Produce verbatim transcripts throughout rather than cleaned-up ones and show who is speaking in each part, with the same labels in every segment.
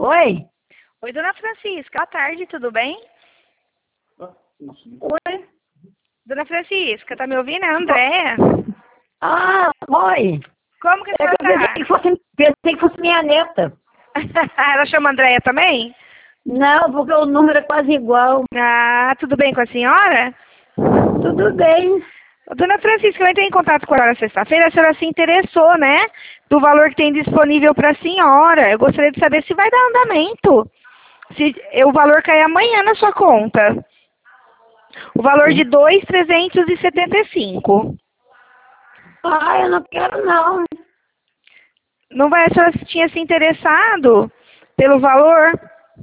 Speaker 1: Oi?
Speaker 2: Oi, dona Francisca. Boa tarde, tudo bem?
Speaker 1: Oi?
Speaker 2: Dona Francisca, tá me ouvindo? É a Andréia.
Speaker 1: Ah, oi.
Speaker 2: Como que a
Speaker 1: É
Speaker 2: senhora
Speaker 1: que eu pensei
Speaker 2: tá?
Speaker 1: que fosse, pensei que fosse minha neta.
Speaker 2: Ela chama Andréia também?
Speaker 1: Não, porque o número é quase igual.
Speaker 2: Ah, tudo bem com a senhora?
Speaker 1: Tudo bem.
Speaker 2: Dona Francisca, eu entrei em contato com a senhora sexta-feira, a senhora se interessou, né? Do valor que tem disponível para a senhora. Eu gostaria de saber se vai dar andamento. Se o valor cair amanhã na sua conta. O valor de dois mil trezentos e setenta e cinco.
Speaker 1: Ah, eu não quero não.
Speaker 2: Não vai, a senhora tinha se interessado pelo valor?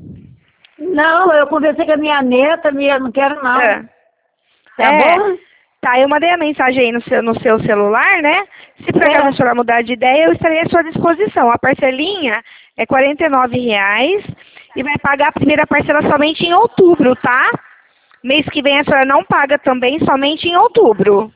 Speaker 1: Não, eu conversei com a minha neta, minha, não quero não.
Speaker 2: É.
Speaker 1: Tá
Speaker 2: É.
Speaker 1: bom?
Speaker 2: Tá, eu mandei a mensagem aí no seu, no seu celular, né? Se por acaso
Speaker 1: É.
Speaker 2: a senhora mudar de ideia, eu estarei à sua disposição. A parcelinha é quarenta e nove reais e vai pagar a primeira parcela somente em outubro, tá? Mês que vem a senhora não paga também, somente em outubro.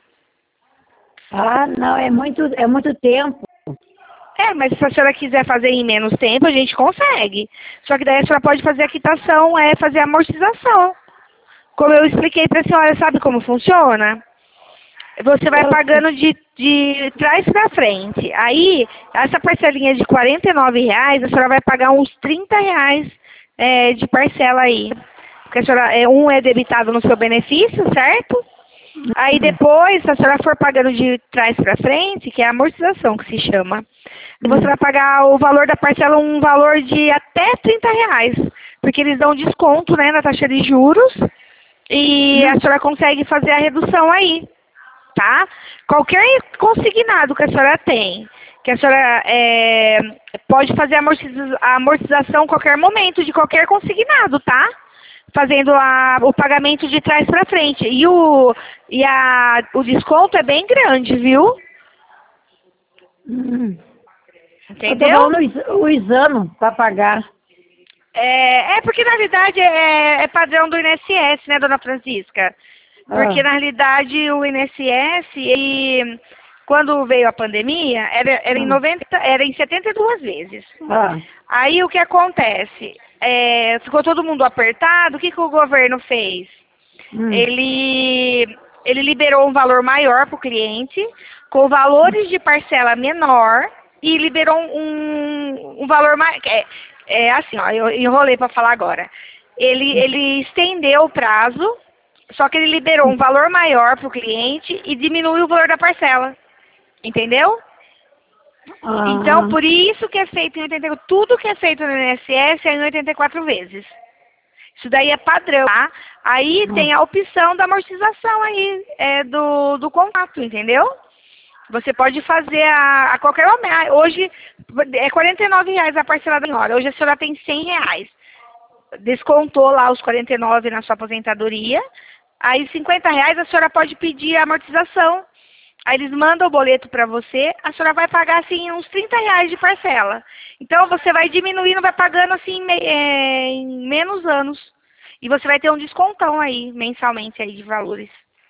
Speaker 1: Ah, não, é muito, é muito tempo.
Speaker 2: É, mas se a senhora quiser fazer em menos tempo, a gente consegue. Só que daí a senhora pode fazer a quitação, é fazer a amortização. Como eu expliquei para a senhora, sabe como funciona? Você vai
Speaker 1: Eu,
Speaker 2: pagando de, de trás para frente. Aí, essa parcelinha de quarenta e nove reais, a senhora vai pagar uns trinta reais é, de parcela aí. Porque a senhora, é, um é debitado no seu benefício, certo? Aí depois, se a senhora for pagando de trás para frente, que é a amortização que se chama, você vai pagar o valor da parcela, um valor de até trinta reais. Porque eles dão desconto, né, na taxa de juros. E a senhora consegue fazer a redução aí. Tá? Qualquer consignado que a senhora tem, que a senhora é, pode fazer a amortiza- a amortização a qualquer momento, de qualquer consignado, tá? Fazendo a, o pagamento de trás para frente. E, o, e a, o desconto é bem grande, viu?
Speaker 1: hum, eu tô
Speaker 2: Entendeu?
Speaker 1: falando o ex- o exame para pagar.
Speaker 2: É, é porque, na realidade, é, é padrão do I N S S, né, dona Francisca? Porque,
Speaker 1: Ah,
Speaker 2: na realidade, o I N S S, ele, quando veio a pandemia, era, era, em,
Speaker 1: ah,
Speaker 2: noventa, era em setenta e duas vezes.
Speaker 1: ah,
Speaker 2: Aí, o que acontece? É, ficou todo mundo apertado, o que, que o governo fez?
Speaker 1: hum,
Speaker 2: Ele, ele liberou um valor maior para o cliente, com valores de parcela menor, e liberou um, um valor mais... É, é assim, ó, eu enrolei para falar agora. Ele, ele estendeu o prazo, só que ele liberou um valor maior para o cliente e diminuiu o valor da parcela. Entendeu? Então,
Speaker 1: ah,
Speaker 2: por isso que é feito em oitenta e quatro, tudo que é feito no I N S S é em oitenta e quatro vezes. Isso daí é padrão, tá? Aí tem a opção da amortização aí, é, do, do contrato, entendeu? Você pode fazer a, a qualquer momento. Ah, hoje é quarenta e nove reais a parcela da senhora. Hoje a senhora tem cem reais. Descontou lá os quarenta e nove na sua aposentadoria. Aí cinquenta reais a senhora pode pedir a amortização. Aí eles mandam o boleto para você, a senhora vai pagar assim uns trinta reais de parcela. Então você vai diminuindo, vai pagando assim me- é, em menos anos. E você vai ter um descontão aí, mensalmente aí de valores.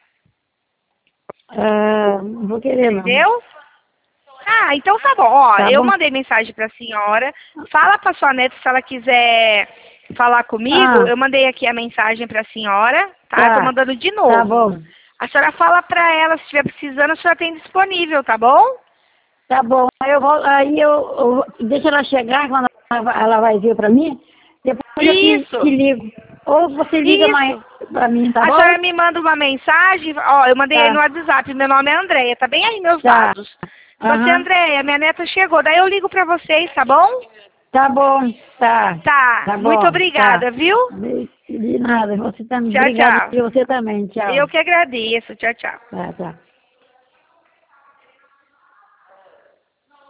Speaker 1: ah, não vou querer não.
Speaker 2: Entendeu? Ah, então tá bom. Ó,
Speaker 1: Tá
Speaker 2: eu
Speaker 1: bom?
Speaker 2: mandei mensagem pra senhora. Fala pra sua neta se ela quiser falar comigo.
Speaker 1: Ah,
Speaker 2: Eu mandei aqui a mensagem pra senhora, tá? Eu tô
Speaker 1: tá,
Speaker 2: mandando de
Speaker 1: tá
Speaker 2: novo.
Speaker 1: bom.
Speaker 2: A senhora fala pra ela, se estiver precisando, a senhora tem disponível, tá bom?
Speaker 1: Tá bom, aí eu vou, aí eu, eu deixa ela chegar, quando ela vai ela vai vir pra mim, depois eu te, te
Speaker 2: Isso,
Speaker 1: ligo. Ou você liga mais
Speaker 2: isso.
Speaker 1: pra mim, tá
Speaker 2: A
Speaker 1: bom?
Speaker 2: senhora me manda uma mensagem, ó, eu mandei aí no
Speaker 1: Tá,
Speaker 2: WhatsApp, meu nome é Andréia, tá bem aí meus
Speaker 1: tá.
Speaker 2: dados. Você,
Speaker 1: Aham.
Speaker 2: Andréia, minha neta chegou, daí eu ligo pra vocês, tá bom?
Speaker 1: Tá bom, tá.
Speaker 2: Tá,
Speaker 1: Tá
Speaker 2: muito
Speaker 1: bom, tá.
Speaker 2: obrigada, viu?
Speaker 1: De, de nada, você também.
Speaker 2: Tchau,
Speaker 1: Obrigada
Speaker 2: tchau.
Speaker 1: e você também, tchau.
Speaker 2: Eu que agradeço, tchau, tchau.
Speaker 1: Tá, tá.